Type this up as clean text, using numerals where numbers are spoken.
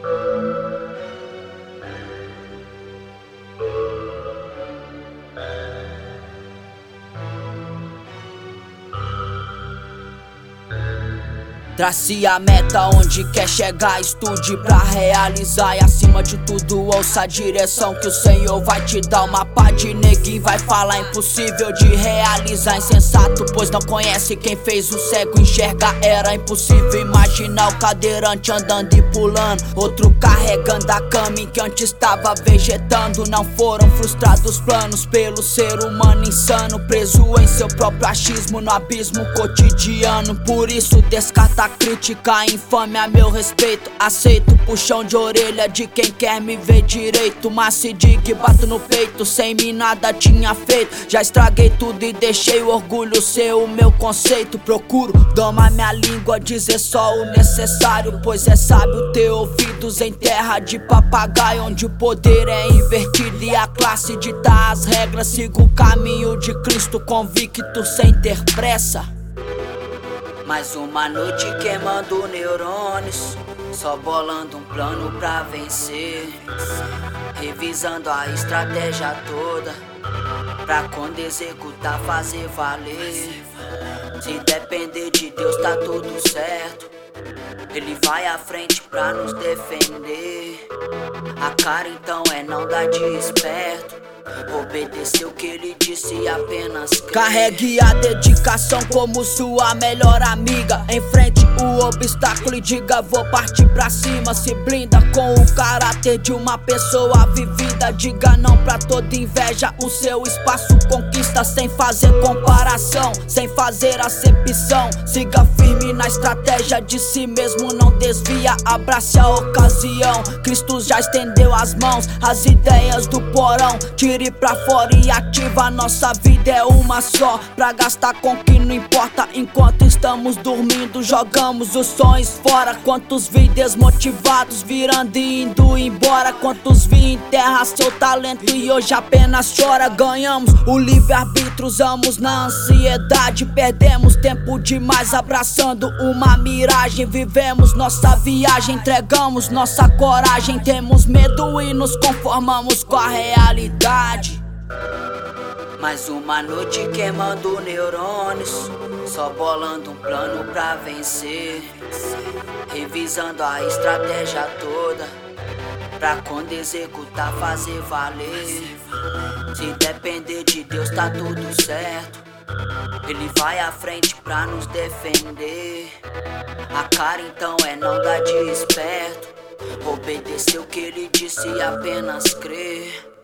Trace a meta onde quer chegar, estude pra realizar. E acima de tudo ouça a direção que o Senhor vai te dar. Uma pá de neguinho vai falar impossível de realizar. Insensato, pois não conhece quem fez o cego enxergar. Era impossível imaginar o cadeirante andando e pulando, outro carregando a cama em que antes estava vegetando. Não foram frustrados planos pelo ser humano insano, preso em seu próprio achismo no abismo cotidiano. Por isso descarta a crítica, infame a meu respeito. Aceito puxão de orelha de quem quer me ver direito, mas se diga e bato no peito, sem mim nada tinha feito. Já estraguei tudo e deixei o orgulho ser o meu conceito. Procuro domar minha língua, dizer só o necessário, pois é sábio ter ouvidos em terra de papagaio, onde o poder é invertido e a classe dita as regras. Sigo o caminho de Cristo convicto sem ter pressa. Mais uma noite queimando neurônios, só bolando um plano pra vencer, revisando a estratégia toda, pra quando executar fazer valer. Se depender de Deus tá tudo certo, Ele vai à frente pra nos defender. A cara então é não dar de esperto, obedecer o que ele disse e apenas crer. Carregue a dedicação como sua melhor amiga. Enfrente o obstáculo e diga vou partir pra cima. Se blinda com o caráter de uma pessoa vivida. Diga não pra toda inveja, o seu espaço conquista sem fazer comparação, sem fazer acepção. Siga firme na estratégia de si mesmo, não desvia, abrace a ocasião. Cristo já estendeu as mãos, as ideias do porão. Tire pra fora e ativa, nossa vida é uma só, pra gastar com que não importa. Enquanto estamos dormindo, jogamos os sonhos fora. Quantos vi desmotivados virando e indo embora. Quantos vi enterrar seu talento e hoje apenas chora. Ganhamos o livre-arbítrio, usamos na ansiedade. Perdemos tempo demais abraçando uma miragem. Vivemos nossa viagem, entregamos nossa coragem. Temos medo e nos conformamos com a realidade. Mais uma noite queimando neurônios, só bolando um plano pra vencer, revisando a estratégia toda, pra quando executar fazer valer. Se depender de Deus tá tudo certo, Ele vai à frente pra nos defender. A cara então é não dar de esperto, obedecer o que ele disse e apenas crer.